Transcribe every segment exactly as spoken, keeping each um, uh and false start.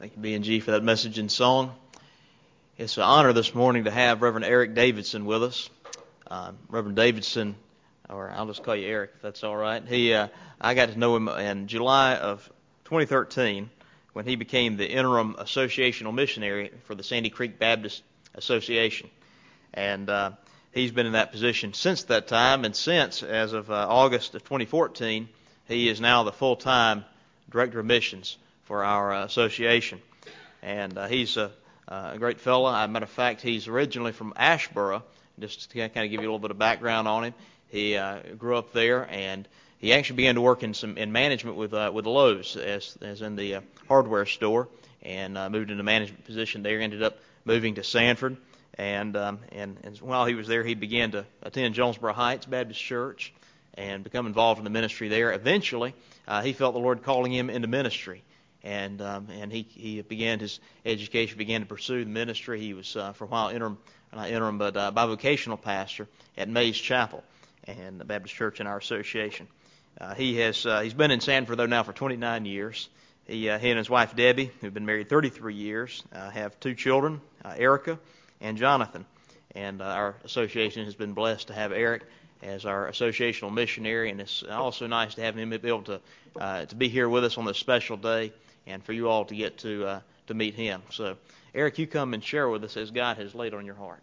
Thank you, B and G, for that message and song. It's an honor this morning to have Reverend Eric Davidson with us. Uh, Reverend Davidson, or I'll just call you Eric, if that's all right. He, uh, I got to know him in July of twenty thirteen when he became the interim associational missionary for the Sandy Creek Baptist Association. And uh, he's been in that position since that time, and since, as of uh, August of twenty fourteen, he is now the full-time Director of Missions for our uh, association. And uh, he's a, a great fellow. As a matter of fact, he's originally from Asheboro. Just to kind of give you a little bit of background on him, he uh, grew up there, and he actually began to work in some in management with uh, with Lowe's, as as in the uh, hardware store, and uh, moved into a management position there. Ended up moving to Sanford, and um, and and while he was there, he began to attend Jonesboro Heights Baptist Church and become involved in the ministry there. Eventually, uh, he felt the Lord calling him into ministry. And um, and he he began his education, began to pursue the ministry. He was uh, for a while interim, not interim, but uh, bivocational pastor at Mays Chapel and the Baptist Church in our association. Uh, he has uh, he's been in Sanford though now for twenty-nine years. He uh, he and his wife Debbie, who've been married thirty-three years, uh, have two children, uh, Erica and Jonathan. And uh, our association has been blessed to have Eric as our associational missionary, and it's also nice to have him be able to uh, to be here with us on this special day, and for you all to get to uh, to meet him. So, Eric, you come and share with us as God has laid on your heart.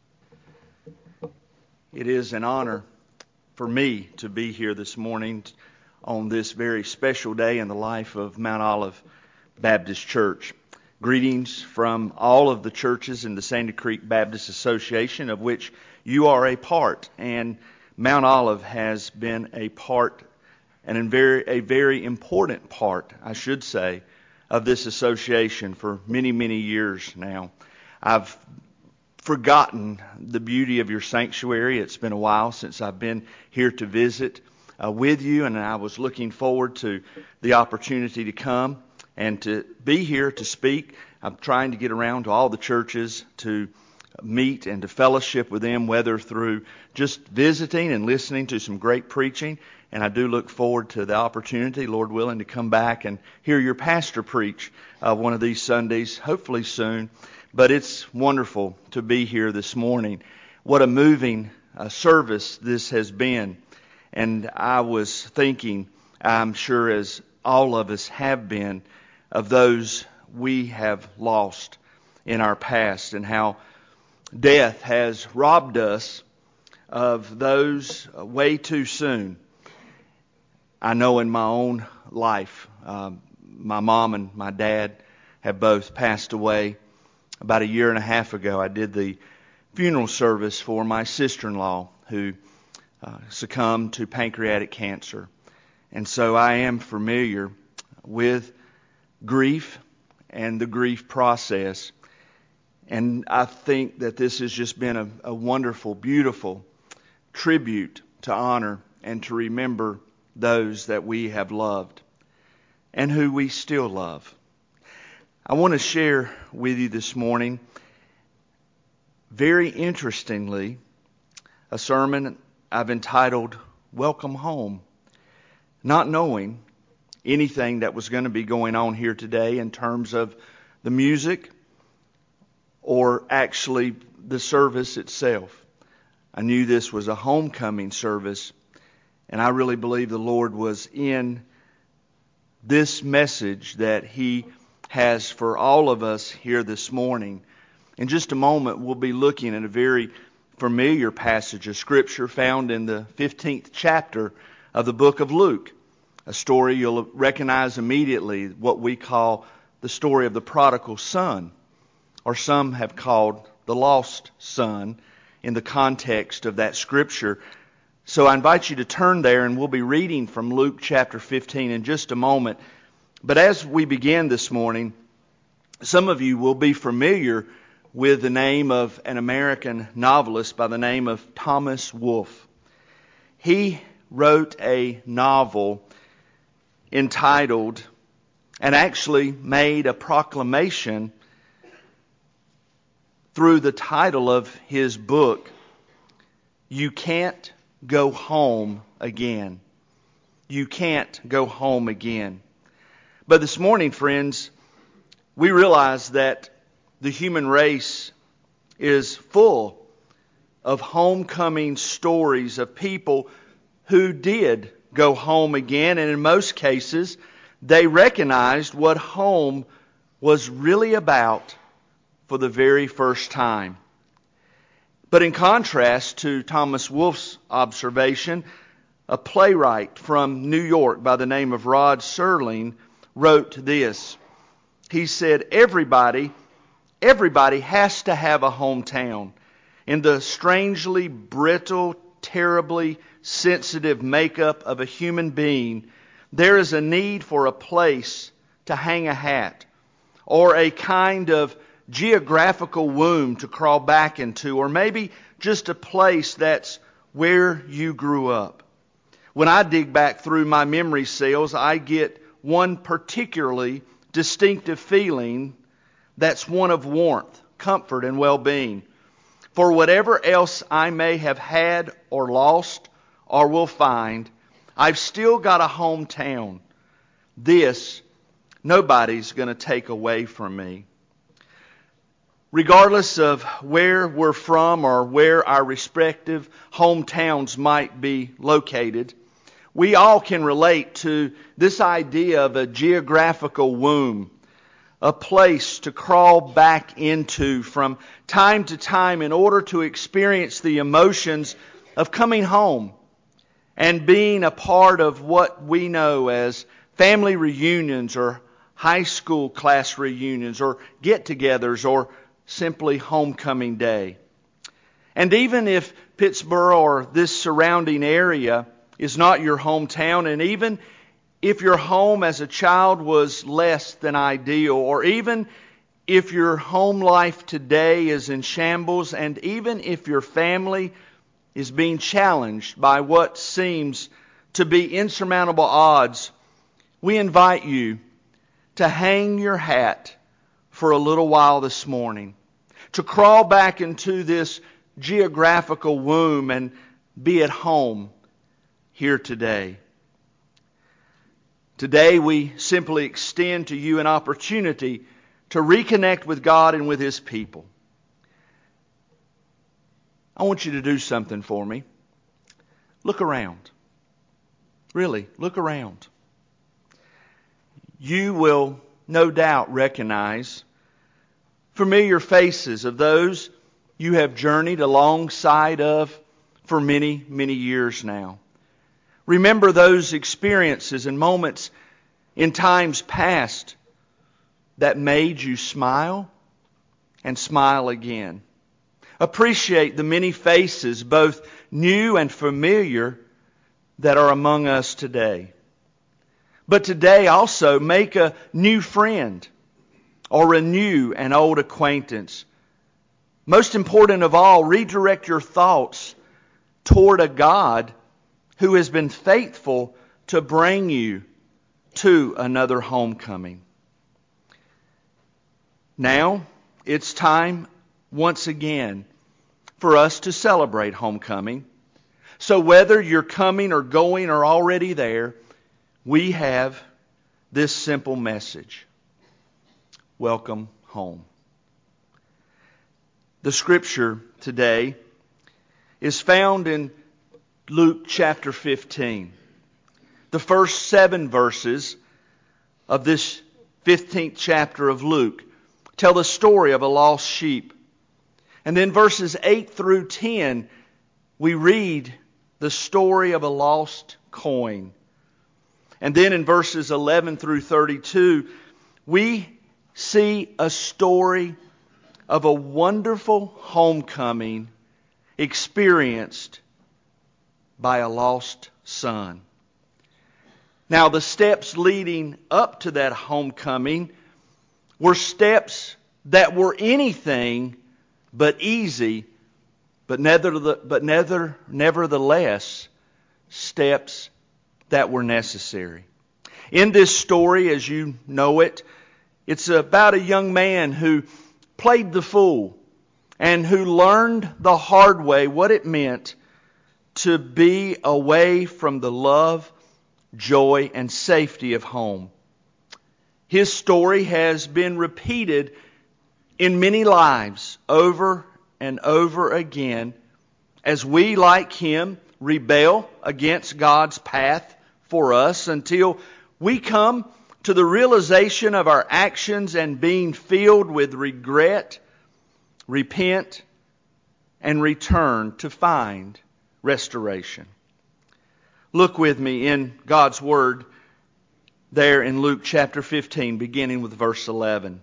It is an honor for me to be here this morning on this very special day in the life of Mount Olive Baptist Church. Greetings from all of the churches in the Sandy Creek Baptist Association, of which you are a part, and Mount Olive has been a part, and a very, a very important part, I should say, of this association for many, many years now. I've forgotten the beauty of your sanctuary. It's been a while since I've been here to visit uh, with you, and I was looking forward to the opportunity to come and to be here to speak. I'm trying to get around to all the churches to meet and to fellowship with them, whether through just visiting and listening to some great preaching. And I do look forward to the opportunity, Lord willing, to come back and hear your pastor preach uh, one of these Sundays, hopefully soon. But it's wonderful to be here this morning. What a moving uh, service this has been. And I was thinking, I'm sure as all of us have been, of those we have lost in our past, and how death has robbed us of those way too soon. I know in my own life, um, my mom and my dad have both passed away. About a year and a half ago, I did the funeral service for my sister-in-law who uh, succumbed to pancreatic cancer. And so I am familiar with grief and the grief process. And I think that this has just been a, a wonderful, beautiful tribute to honor and to remember those that we have loved and who we still love. I want to share with you this morning, very interestingly, a sermon I've entitled, Welcome Home, not knowing anything that was going to be going on here today in terms of the music or actually the service itself. I knew this was a homecoming service, and I really believe the Lord was in this message that He has for all of us here this morning. In just a moment, we'll be looking at a very familiar passage of Scripture found in the fifteenth chapter of the book of Luke. A story you'll recognize immediately, what we call the story of the prodigal son, or some have called the lost son in the context of that Scripture. So I invite you to turn there, and we'll be reading from Luke chapter fifteen in just a moment. But as we begin this morning, some of you will be familiar with the name of an American novelist by the name of Thomas Wolfe. He wrote a novel entitled, and actually made a proclamation through the title of his book, You Can't Go Home Again. You can't go home again. But this morning, friends, we realize that the human race is full of homecoming stories of people who did go home again, and in most cases, they recognized what home was really about for the very first time. But in contrast to Thomas Wolfe's observation, a playwright from New York by the name of Rod Serling wrote this. He said, everybody, everybody has to have a hometown. In the strangely brittle, terribly sensitive makeup of a human being, there is a need for a place to hang a hat, or a kind of geographical womb to crawl back into, or maybe just a place that's where you grew up. When I dig back through my memory cells, I get one particularly distinctive feeling that's one of warmth, comfort, and well-being. For whatever else I may have had or lost or will find, I've still got a hometown. This, nobody's going to take away from me. Regardless of where we're from or where our respective hometowns might be located, we all can relate to this idea of a geographical womb, a place to crawl back into from time to time in order to experience the emotions of coming home and being a part of what we know as family reunions or high school class reunions or get-togethers or simply homecoming day. And even if Pittsburgh or this surrounding area is not your hometown, and even if your home as a child was less than ideal, or even if your home life today is in shambles, and even if your family is being challenged by what seems to be insurmountable odds, we invite you to hang your hat for a little while this morning, to crawl back into this geographical womb and be at home here today. Today we simply extend to you an opportunity to reconnect with God and with His people. I want you to do something for me. Look around. Really, look around. You will no doubt recognize familiar faces of those you have journeyed alongside of for many, many years now. Remember those experiences and moments in times past that made you smile and smile again. Appreciate the many faces, both new and familiar, that are among us today. But today also make a new friend or renew an old acquaintance. Most important of all, redirect your thoughts toward a God who has been faithful to bring you to another homecoming. Now, it's time once again for us to celebrate homecoming. So whether you're coming or going or already there, we have this simple message. Welcome home. The scripture today is found in Luke chapter fifteen. The first seven verses of this fifteenth chapter of Luke tell the story of a lost sheep. And then verses eight through ten, we read the story of a lost coin. And then in verses eleven through thirty-two, we see a story of a wonderful homecoming experienced by a lost son. Now, the steps leading up to that homecoming were steps that were anything but easy, but, never, but never, nevertheless, steps that were necessary. In this story, as you know it, it's about a young man who played the fool and who learned the hard way what it meant to be away from the love, joy, and safety of home. His story has been repeated in many lives over and over again as we, like him, rebel against God's path for us until we come to the realization of our actions and being filled with regret, repent, and return to find restoration. Look with me in God's Word there in Luke chapter fifteen, beginning with verse eleven.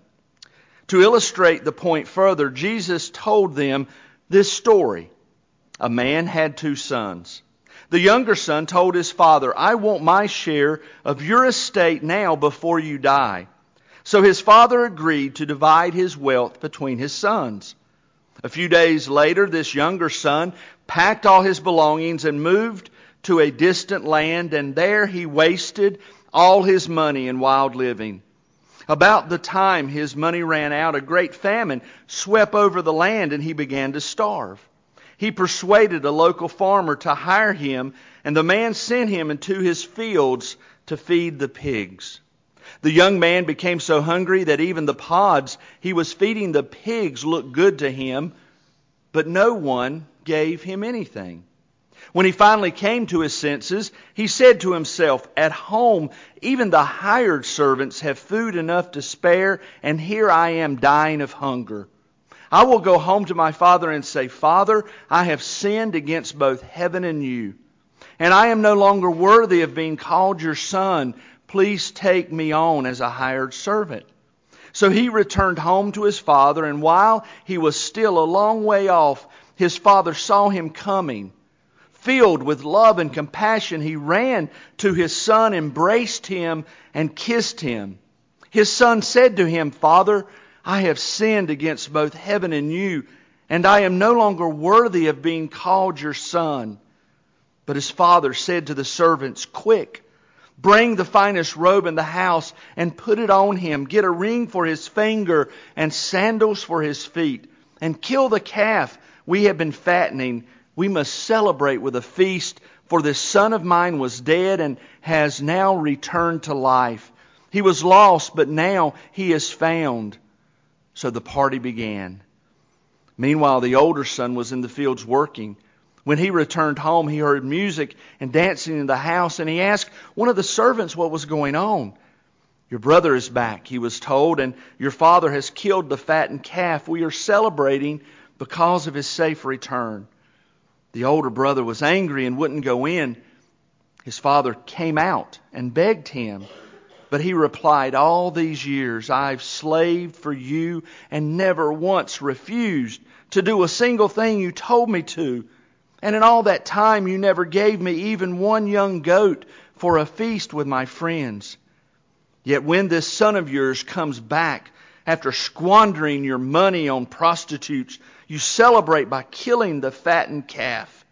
To illustrate the point further, Jesus told them this story. A man had two sons. The younger son told his father, "I want my share of your estate now before you die." So his father agreed to divide his wealth between his sons. A few days later, this younger son packed all his belongings and moved to a distant land, and there he wasted all his money in wild living. About the time his money ran out, a great famine swept over the land and he began to starve. He persuaded a local farmer to hire him, and the man sent him into his fields to feed the pigs. The young man became so hungry that even the pods he was feeding the pigs looked good to him, but no one gave him anything. When he finally came to his senses, he said to himself, "At home, even the hired servants have food enough to spare, and here I am dying of hunger. I will go home to my father and say, 'Father, I have sinned against both heaven and you, and I am no longer worthy of being called your son. Please take me on as a hired servant.' So he returned home to his father, and while he was still a long way off, his father saw him coming. Filled with love and compassion, he ran to his son, embraced him, and kissed him. His son said to him, 'Father, I have sinned against both heaven and you, and I am no longer worthy of being called your son.' But his father said to the servants, 'Quick, bring the finest robe in the house and put it on him. Get a ring for his finger and sandals for his feet, and kill the calf we have been fattening. We must celebrate with a feast, for this son of mine was dead and has now returned to life. He was lost, but now he is found.' So the party began. Meanwhile, the older son was in the fields working. When he returned home, he heard music and dancing in the house, and he asked one of the servants what was going on. 'Your brother is back,' he was told, 'and your father has killed the fattened calf. We are celebrating because of his safe return.' The older brother was angry and wouldn't go in. His father came out and begged him. But he replied, 'All these years I've slaved for you and never once refused to do a single thing you told me to. And in all that time you never gave me even one young goat for a feast with my friends. Yet when this son of yours comes back after squandering your money on prostitutes, you celebrate by killing the fattened calf.'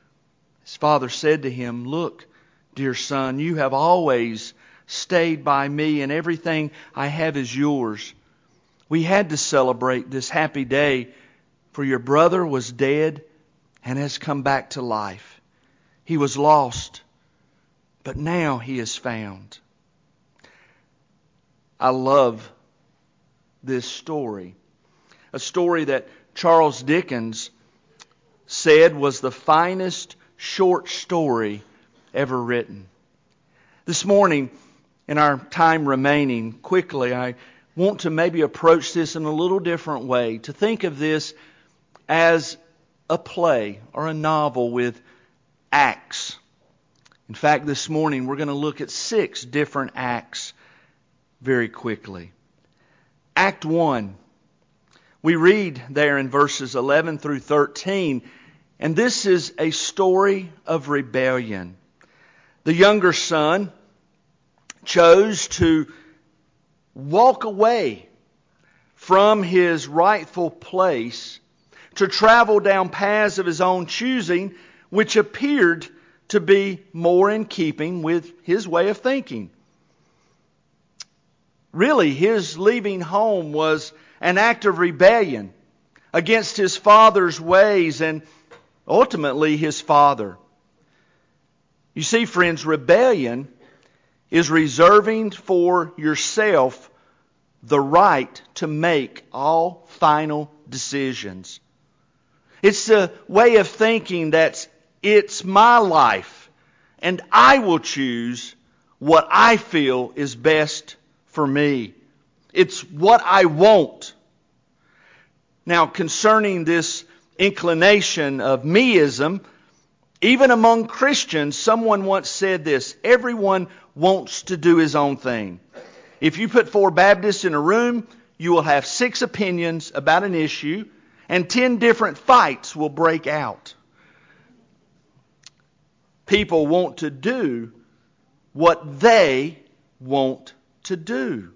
His father said to him, 'Look, dear son, you have always stayed by me, and everything I have is yours. We had to celebrate this happy day, for your brother was dead and has come back to life. He was lost, but now he is found.'" I love this story. A story that Charles Dickens said was the finest short story ever written. This morning, in our time remaining, quickly, I want to maybe approach this in a little different way, to think of this as a play or a novel with acts. In fact, this morning we're going to look at six different acts very quickly. Act one. We read there in verses eleven through thirteen, and this is a story of rebellion. The younger son chose to walk away from his rightful place to travel down paths of his own choosing, which appeared to be more in keeping with his way of thinking. Really, his leaving home was an act of rebellion against his father's ways and ultimately his father. You see, friends, rebellion is reserving for yourself the right to make all final decisions. It's a way of thinking that it's my life, and I will choose what I feel is best for me. It's what I want. Now, concerning this inclination of meism, even among Christians, someone once said this: everyone wants to do his own thing. If you put four Baptists in a room, you will have six opinions about an issue, and ten different fights will break out. People want to do what they want to do.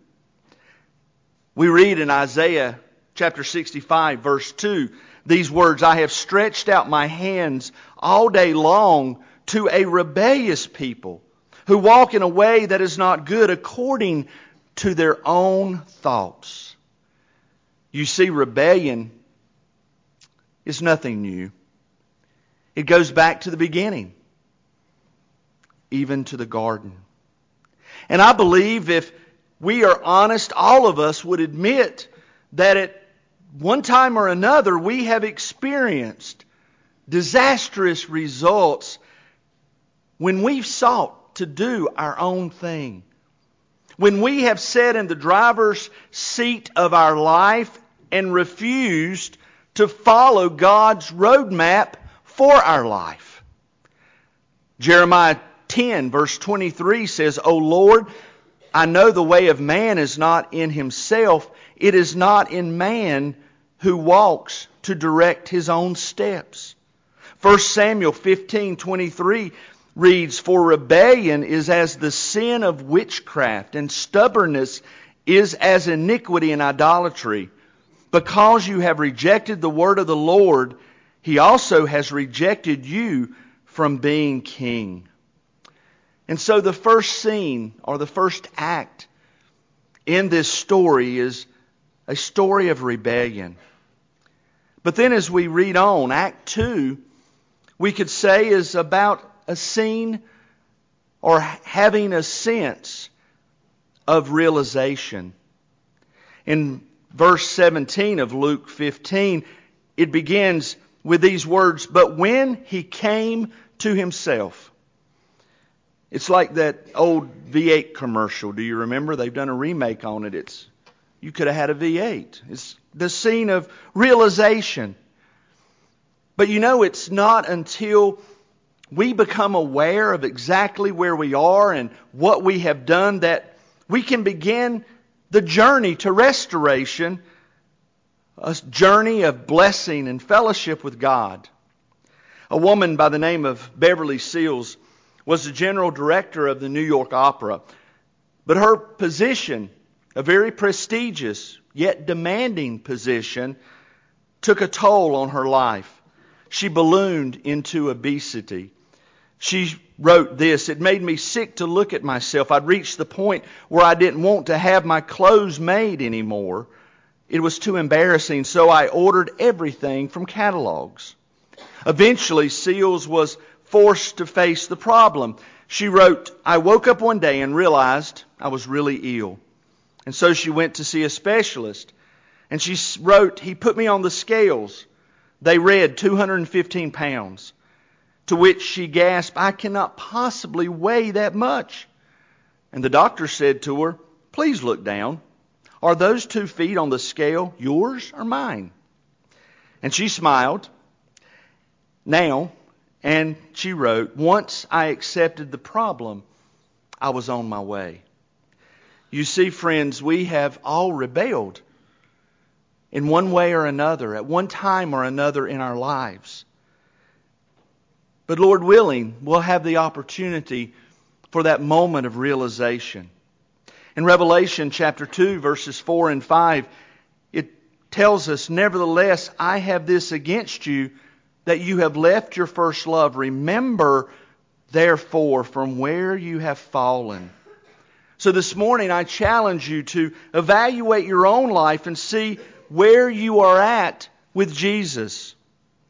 We read in Isaiah chapter sixty-five, verse two, these words, "I have stretched out my hands all day long to a rebellious people who walk in a way that is not good according to their own thoughts." You see, rebellion is nothing new. It goes back to the beginning, even to the garden. And I believe if we are honest, all of us would admit that at one time or another we have experienced disastrous results when we've sought to do our own thing. When we have sat in the driver's seat of our life and refused to follow God's roadmap for our life. Jeremiah ten verse twenty-three says, "O Lord, I know the way of man is not in himself. It is not in man who walks to direct his own steps." First Samuel fifteen twenty-three reads, "For rebellion is as the sin of witchcraft, and stubbornness is as iniquity and idolatry. Because you have rejected the word of the Lord, He also has rejected you from being king." And so the first scene, or the first act in this story, is a story of rebellion. But then as we read on, Act two, we could say is about a scene or having a sense of realization. In verse seventeen of Luke fifteen, it begins with these words, "But when he came to himself." It's like that old V eight commercial. Do you remember? They've done a remake on it. It's you could have had a V eight. It's the scene of realization. But you know, it's not until we become aware of exactly where we are and what we have done that we can begin the journey to restoration, a journey of blessing and fellowship with God. A woman by the name of Beverly Seals was the general director of the New York Opera. But her position, a very prestigious yet demanding position, took a toll on her life. She ballooned into obesity. She wrote this, "It made me sick to look at myself. I'd reached the point where I didn't want to have my clothes made anymore. It was too embarrassing, so I ordered everything from catalogs." Eventually, Seals was forced to face the problem. She wrote, "I woke up one day and realized I was really ill. And so she went to see a specialist. And she wrote, he put me on the scales. They read two hundred fifteen pounds. To which she gasped, I cannot possibly weigh that much. And the doctor said to her, please look down. Are those two feet on the scale yours or mine? And she smiled. Now, and she wrote, once I accepted the problem, I was on my way. You see, friends, we have all rebelled in one way or another, at one time or another in our lives. But Lord willing, we'll have the opportunity for that moment of realization. In Revelation chapter two, verses four and five, it tells us, nevertheless, I have this against you, that you have left your first love. Remember, therefore, from where you have fallen. So this morning, I challenge you to evaluate your own life and see where you are at with Jesus.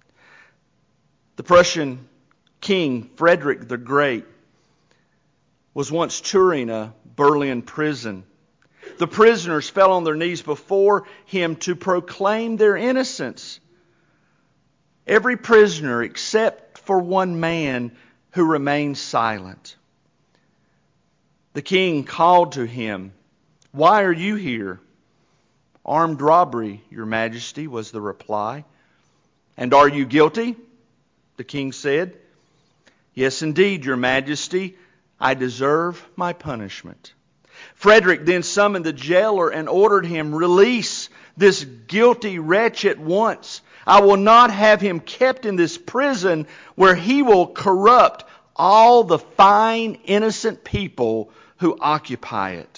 The Prussian king, Frederick the Great, was once touring a Berlin prison. The prisoners fell on their knees before him to proclaim their innocence. Every prisoner except for one man who remained silent. The king called to him, "Why are you here?" "Armed robbery, Your Majesty," was the reply. "And are you guilty?" the king said. "Yes, indeed, Your Majesty. I deserve my punishment." Frederick then summoned the jailer and ordered him, "Release this guilty wretch at once. I will not have him kept in this prison where he will corrupt all the fine, innocent people who occupy it."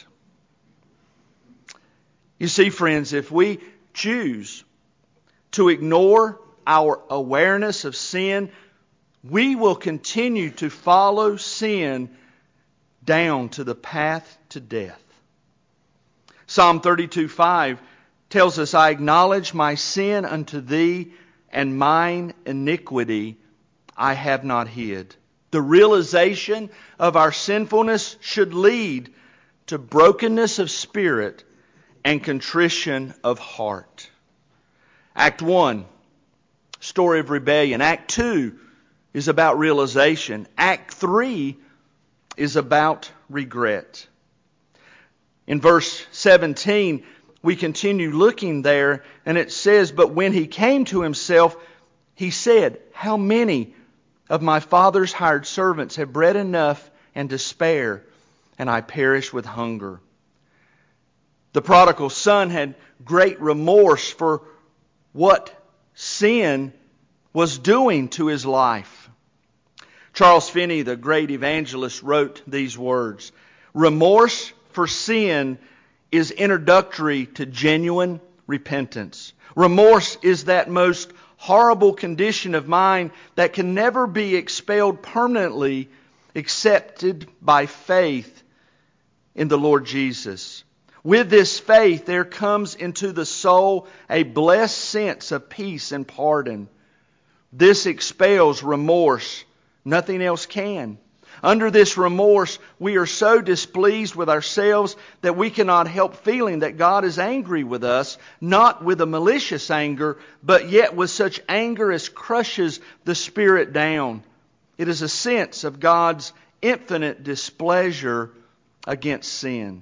You see, friends, if we choose to ignore our awareness of sin, we will continue to follow sin down to the path to death. Psalm thirty-two five tells us, "I acknowledge my sin unto thee, and mine iniquity I have not hid." The realization of our sinfulness should lead to brokenness of spirit and contrition of heart. Act one, story of rebellion. Act two is about realization. Act three is about regret. In verse seventeen, we continue looking there, and it says, "But when he came to himself, he said, How many of my father's hired servants have bread enough and to spare, and I perish with hunger?" The prodigal son had great remorse for what sin was doing to his life. Charles Finney, the great evangelist, wrote these words, "Remorse for sin is introductory to genuine repentance. Remorse is that most horrible condition of mind that can never be expelled permanently excepted by faith in the Lord Jesus. With this faith, there comes into the soul a blessed sense of peace and pardon. This expels remorse. Nothing else can. Under this remorse, we are so displeased with ourselves that we cannot help feeling that God is angry with us, not with a malicious anger, but yet with such anger as crushes the spirit down. It is a sense of God's infinite displeasure against sin."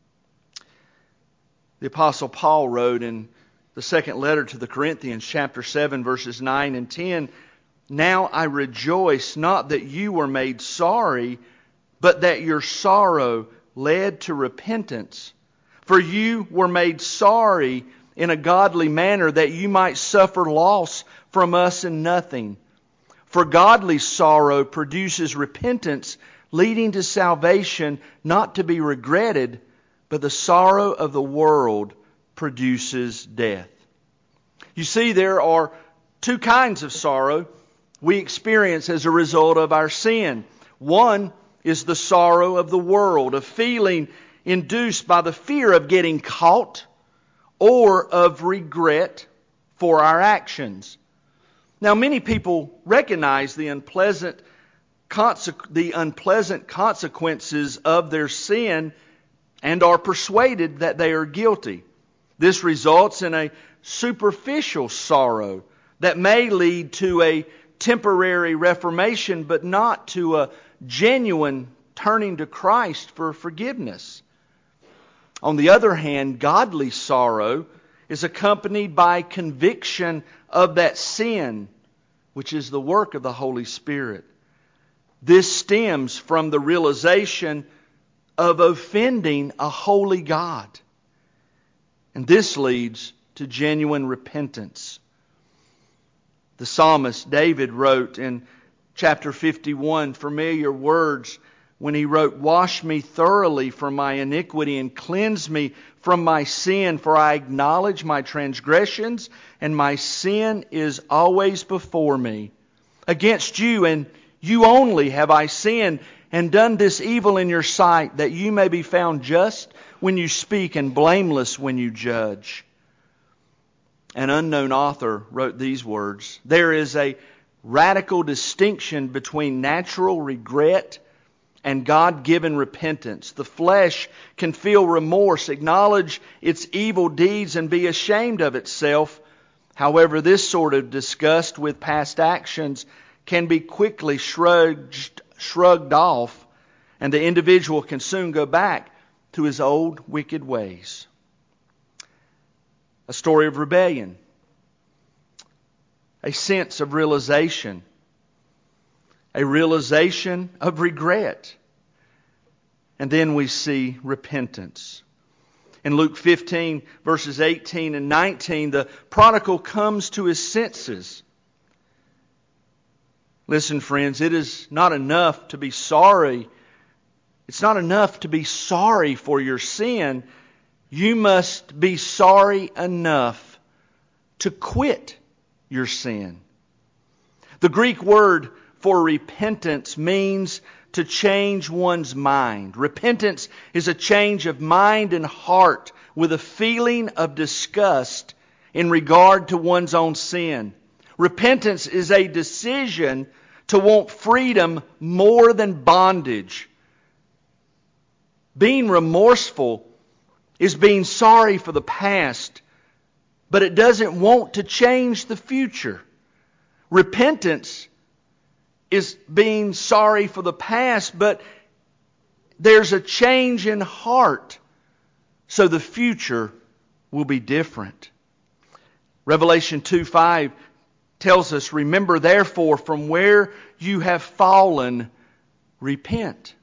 The Apostle Paul wrote in the second letter to the Corinthians, chapter seven, verses nine and ten, "Now I rejoice not that you were made sorry, but that your sorrow led to repentance. For you were made sorry in a godly manner, that you might suffer loss from us in nothing. For godly sorrow produces repentance, leading to salvation, not to be regretted, but the sorrow of the world produces death." You see, there are two kinds of sorrow we experience as a result of our sin. One is the sorrow of the world, a feeling induced by the fear of getting caught or of regret for our actions. Now, many people recognize the unpleasant, conse- the unpleasant consequences of their sin and are persuaded that they are guilty. This results in a superficial sorrow that may lead to a temporary reformation, but not to a genuine turning to Christ for forgiveness. On the other hand, godly sorrow is accompanied by conviction of that sin, which is the work of the Holy Spirit. This stems from the realization of offending a holy God. And this leads to genuine repentance. The psalmist David wrote in chapter fifty-one familiar words when he wrote, "Wash me thoroughly from my iniquity and cleanse me from my sin, for I acknowledge my transgressions, and my sin is always before me. Against you and you only have I sinned and done this evil in your sight, that you may be found just when you speak and blameless when you judge." An unknown author wrote these words, "There is a radical distinction between natural regret and God-given repentance. The flesh can feel remorse, acknowledge its evil deeds, and be ashamed of itself. However, this sort of disgust with past actions can be quickly shrugged, shrugged off, and the individual can soon go back to his old wicked ways. A story of rebellion, a sense of realization, a realization of regret. And then we see repentance. In Luke fifteen, verses eighteen and nineteen, the prodigal comes to his senses. Listen, friends, it is not enough to be sorry. It's not enough to be sorry for your sin. You must be sorry enough to quit your sin. The Greek word for repentance means to change one's mind. Repentance is a change of mind and heart with a feeling of disgust in regard to one's own sin. Repentance is a decision to want freedom more than bondage. Being remorseful is being sorry for the past, but it doesn't want to change the future. Repentance is being sorry for the past, but there's a change in heart, so the future will be different. Revelation two five tells us, "Remember therefore from where you have fallen, repent."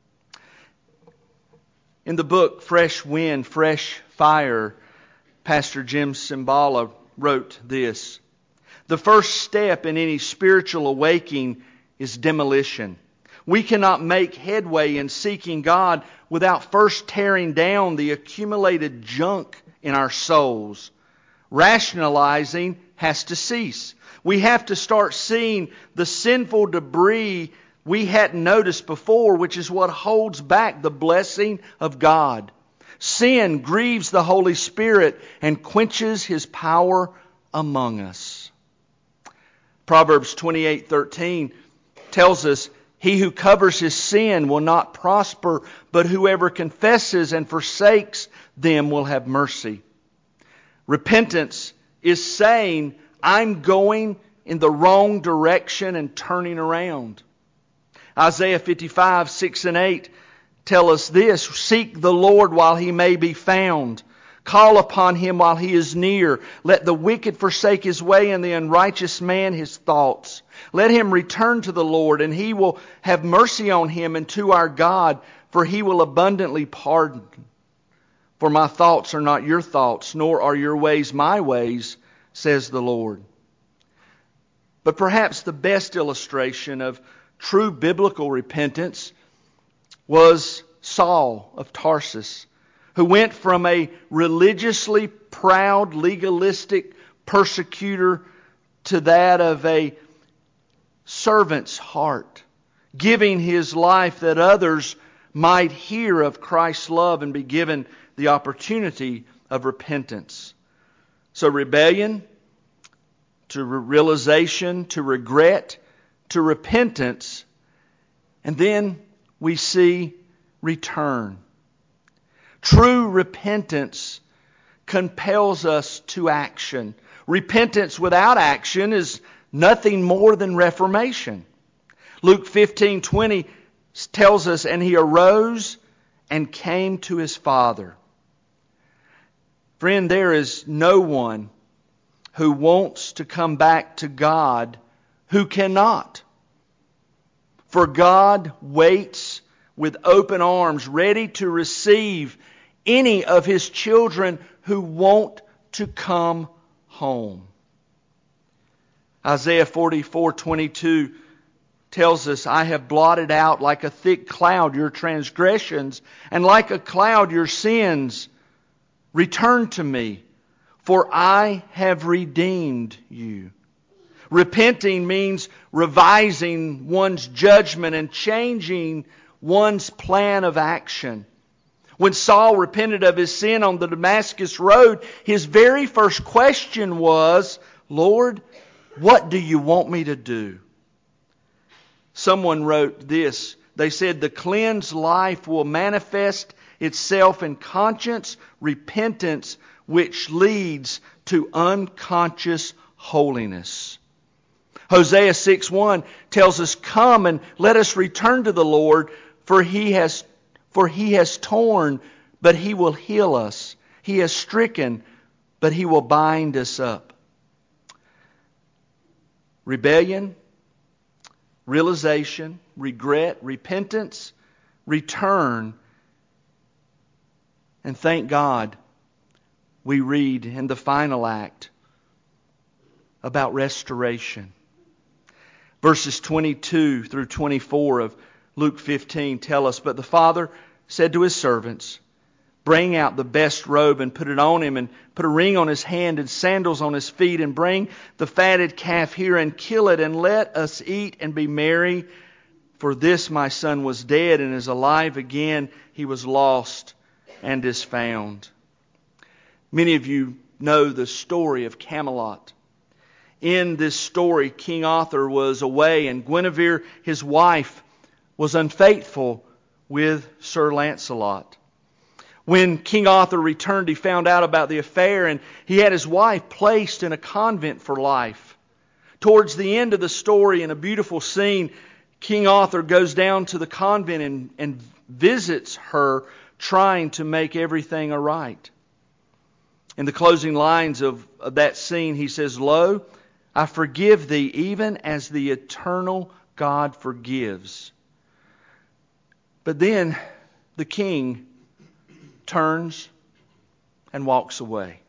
In the book Fresh Wind, Fresh Fire, Pastor Jim Cymbala wrote this: "The first step in any spiritual awakening is demolition. We cannot make headway in seeking God without first tearing down the accumulated junk in our souls. Rationalizing has to cease. We have to start seeing the sinful debris we hadn't noticed before, which is what holds back the blessing of God. Sin grieves the Holy Spirit and quenches His power among us." Proverbs twenty-eight thirteen tells us, "He who covers his sin will not prosper, but whoever confesses and forsakes them will have mercy." Repentance is saying, I'm going in the wrong direction and turning around. Isaiah fifty-five, six and eight tell us this: "Seek the Lord while He may be found. Call upon Him while He is near. Let the wicked forsake his way and the unrighteous man his thoughts. Let him return to the Lord, and He will have mercy on him, and to our God, for He will abundantly pardon. For my thoughts are not your thoughts, nor are your ways my ways, says the Lord." But perhaps the best illustration of true biblical repentance was Saul of Tarsus, who went from a religiously proud, legalistic persecutor to that of a servant's heart, giving his life that others might hear of Christ's love and be given the opportunity of repentance. So rebellion, to realization, to regret, to repentance, and then we see return. True repentance compels us to action. Repentance without action is nothing more than reformation. Luke fifteen twenty tells us, "And he arose and came to his father." Friend, there is no one who wants to come back to God who cannot. For God waits with open arms, ready to receive any of His children who want to come home. Isaiah forty-four twenty-two tells us, "I have blotted out like a thick cloud your transgressions, and like a cloud your sins. Return to me, for I have redeemed you." Repenting means revising one's judgment and changing one's plan of action. When Saul repented of his sin on the Damascus road, his very first question was, "Lord, what do you want me to do?" Someone wrote this: They said the cleansed life will manifest itself in conscience repentance, which leads to unconscious holiness. Hosea six one tells us, "Come and let us return to the Lord, for He has for He has torn, but He will heal us. He has stricken, but He will bind us up." Rebellion, realization, regret, repentance, return. And thank God we read in the final act about restoration. Verses twenty-two through twenty-four of Luke fifteen tell us, "But the father said to his servants, 'Bring out the best robe and put it on him, and put a ring on his hand and sandals on his feet, and bring the fatted calf here and kill it, and let us eat and be merry. For this my son was dead and is alive again. He was lost and is found.'" Many of you know the story of Camelot. In this story, King Arthur was away, and Guinevere, his wife, was unfaithful with Sir Lancelot. When King Arthur returned, he found out about the affair, and he had his wife placed in a convent for life. Towards the end of the story, in a beautiful scene, King Arthur goes down to the convent and, and visits her, trying to make everything aright. In the closing lines of, of that scene, he says, "Lo, I forgive thee, even as the eternal God forgives." But then the king turns and walks away.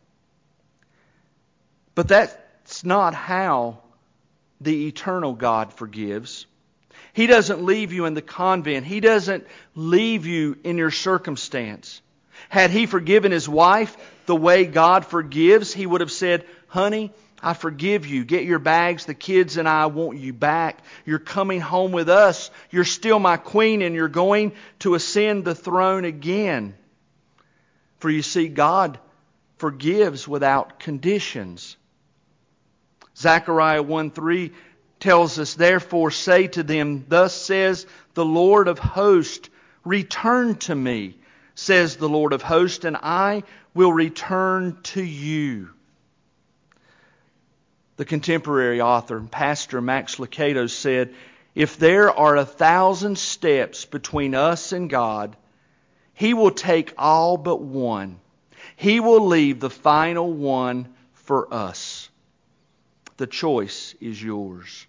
But that's not how the eternal God forgives. He doesn't leave you in the convent. He doesn't leave you in your circumstance. Had He forgiven his wife the way God forgives, He would have said, "Honey, I forgive you. Get your bags. The kids and I want you back. You're coming home with us. You're still my queen, and you're going to ascend the throne again." For you see, God forgives without conditions. Zechariah one three tells us, "Therefore say to them, Thus says the Lord of hosts, Return to me, says the Lord of hosts, and I will return to you." The contemporary author and pastor Max Lucado said, "If there are a thousand steps between us and God, He will take all but one. He will leave the final one for us. The choice is yours."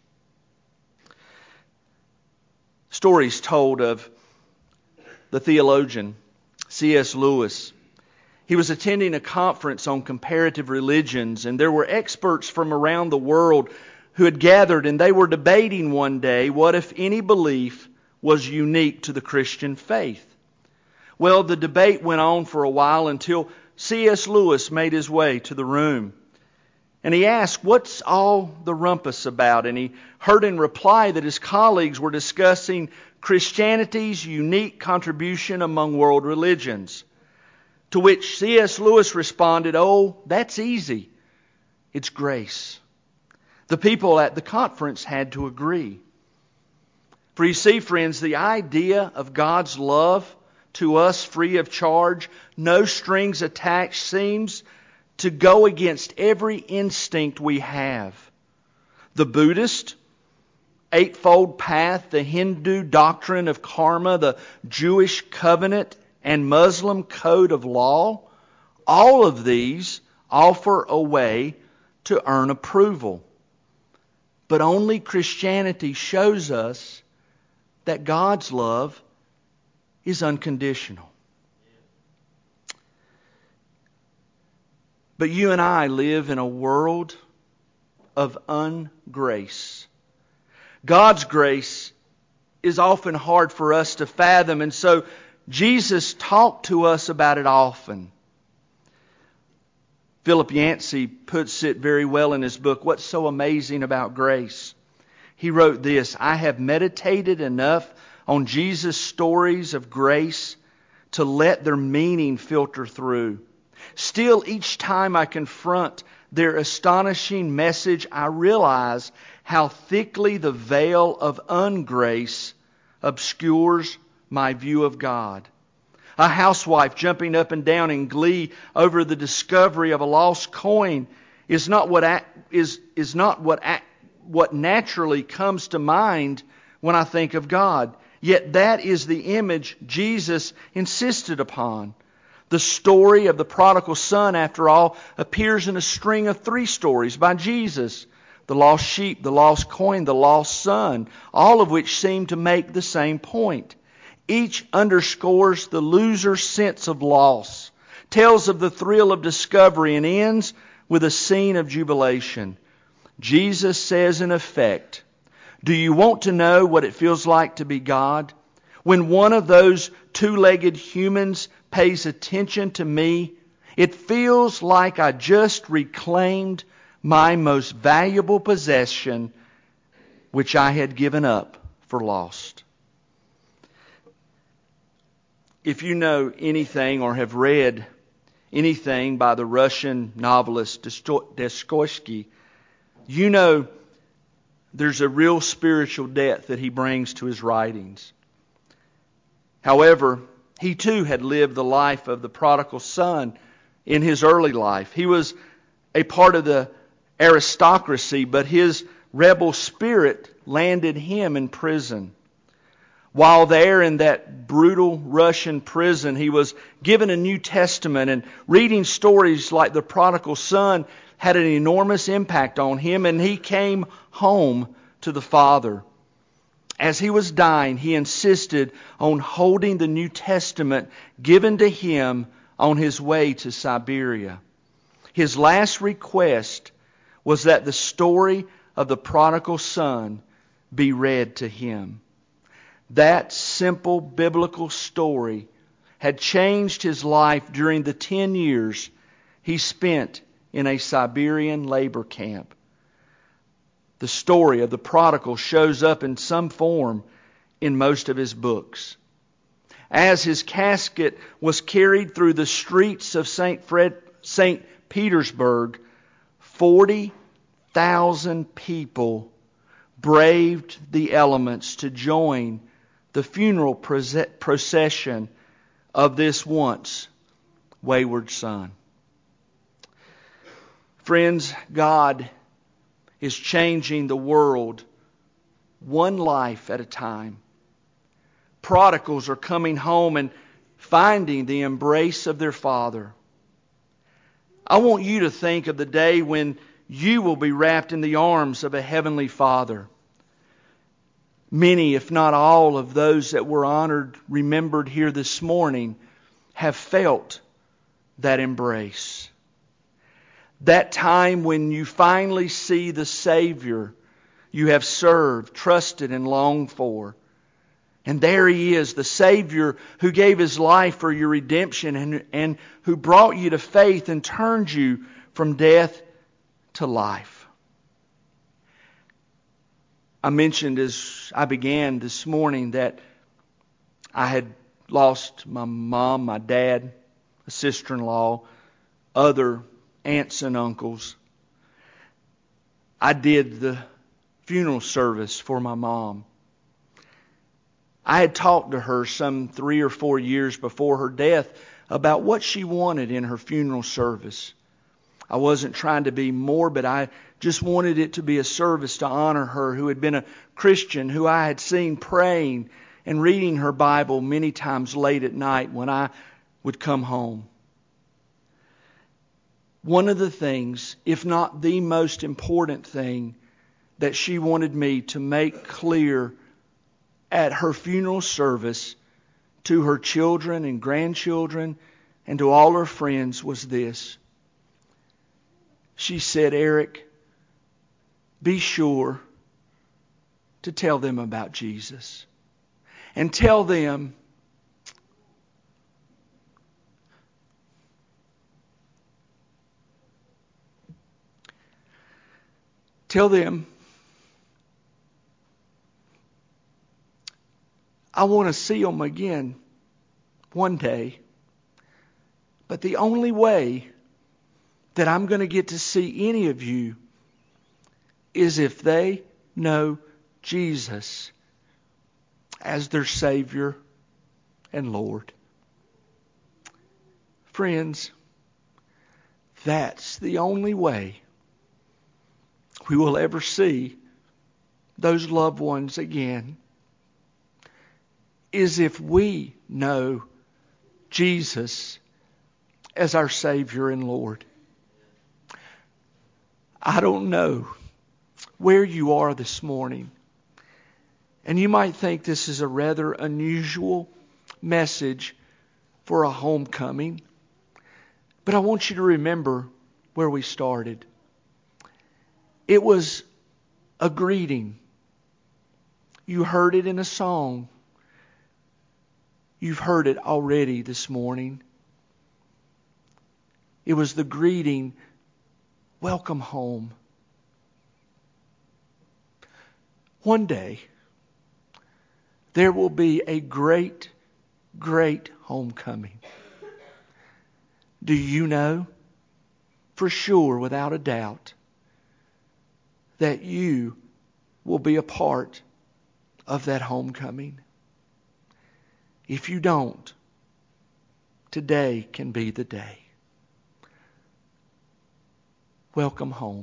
Stories told of the theologian C S Lewis. He was attending a conference on comparative religions, and there were experts from around the world who had gathered, and they were debating one day what if any belief was unique to the Christian faith. Well, the debate went on for a while until C S Lewis made his way to the room. And he asked, "What's all the rumpus about?" And he heard in reply that his colleagues were discussing Christianity's unique contribution among world religions. To which C S Lewis responded, "Oh, that's easy. It's grace." The people at the conference had to agree. For you see, friends, the idea of God's love to us free of charge, no strings attached, seems to go against every instinct we have. The Buddhist Eightfold Path, the Hindu doctrine of karma, the Jewish covenant, and Muslim code of law, all of these offer a way to earn approval. But only Christianity shows us that God's love is unconditional. But you and I live in a world of ungrace. God's grace is often hard for us to fathom, and so Jesus talked to us about it often. Philip Yancey puts it very well in his book, What's So Amazing About Grace? He wrote this, "I have meditated enough on Jesus' stories of grace to let their meaning filter through. Still, each time I confront their astonishing message, I realize how thickly the veil of ungrace obscures my view of God. A housewife jumping up and down in glee over the discovery of a lost coin is not what is is not what what naturally comes to mind when I think of God. Yet that is the image Jesus insisted upon. The story of the prodigal son, after all, appears in a string of three stories by Jesus. The lost sheep, the lost coin, the lost son, all of which seem to make the same point. Each underscores the loser's sense of loss, tells of the thrill of discovery, and ends with a scene of jubilation. Jesus says in effect, do you want to know what it feels like to be God? When one of those two-legged humans pays attention to me, it feels like I just reclaimed my most valuable possession, which I had given up for lost. If you know anything or have read anything by the Russian novelist Dostoevsky, you know there's a real spiritual depth that he brings to his writings. However, he too had lived the life of the prodigal son in his early life. He was a part of the aristocracy, but his rebel spirit landed him in prison. While there in that brutal Russian prison, he was given a New Testament, and reading stories like the prodigal son had an enormous impact on him, and he came home to the Father. As he was dying, he insisted on holding the New Testament given to him on his way to Siberia. His last request was that the story of the prodigal son be read to him. That simple biblical story had changed his life during the ten years he spent in a Siberian labor camp. The story of the prodigal shows up in some form in most of his books. As his casket was carried through the streets of Saint Fred, Saint Petersburg, forty thousand people braved the elements to join the funeral procession of this once wayward son. Friends, God is changing the world one life at a time. Prodigals are coming home and finding the embrace of their Father. I want you to think of the day when you will be wrapped in the arms of a Heavenly Father. Many, if not all, of those that were honored, remembered here this morning, have felt that embrace. That time when you finally see the Savior you have served, trusted, and longed for. And there He is, the Savior who gave His life for your redemption and, and who brought you to faith and turned you from death to life. I mentioned as I began this morning that I had lost my mom, my dad, a sister-in-law, other aunts and uncles. I did the funeral service for my mom. I had talked to her some three or four years before her death about what she wanted in her funeral service. I wasn't trying to be morbid. I just wanted it to be a service to honor her, who had been a Christian, who I had seen praying and reading her Bible many times late at night when I would come home. One of the things, if not the most important thing, that she wanted me to make clear at her funeral service to her children and grandchildren and to all her friends was this. She said, Eric, be sure to tell them about Jesus. And tell them Tell them I want to see them again one day. But the only way that I'm going to get to see any of you is if they know Jesus as their Savior and Lord. Friends, that's the only way we will ever see those loved ones again, is if we know Jesus as our Savior and Lord. I don't know where you are this morning, and you might think this is a rather unusual message for a homecoming, but I want you to remember where we started. It was a greeting. You heard it in a song. You've heard it already this morning. It was the greeting, welcome home. One day, there will be a great, great homecoming. Do you know for sure, without a doubt, that you will be a part of that homecoming? If you don't, today can be the day. Welcome home.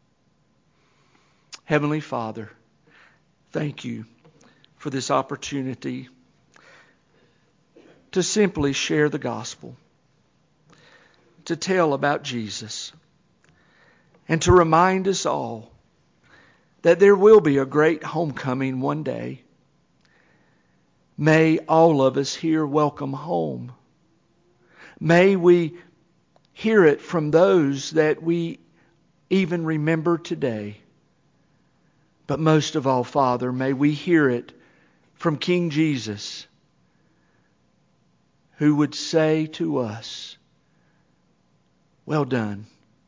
Heavenly Father, thank you for this opportunity to simply share the gospel, to tell about Jesus, and to remind us all that there will be a great homecoming one day. May all of us here welcome home. May we hear it from those that we even remember today. But most of all, Father, may we hear it from King Jesus, who would say to us, well done.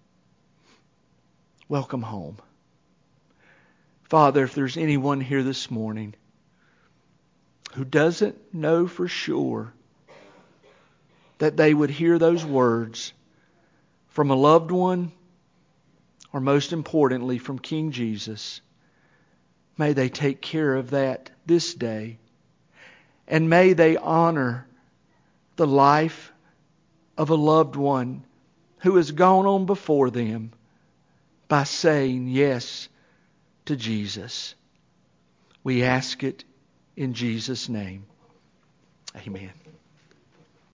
Welcome home. Father, if there's anyone here this morning who doesn't know for sure that they would hear those words from a loved one, or most importantly from King Jesus, may they take care of that this day. And may they honor the life of a loved one who has gone on before them by saying yes to Jesus. We ask it in Jesus' name. Amen.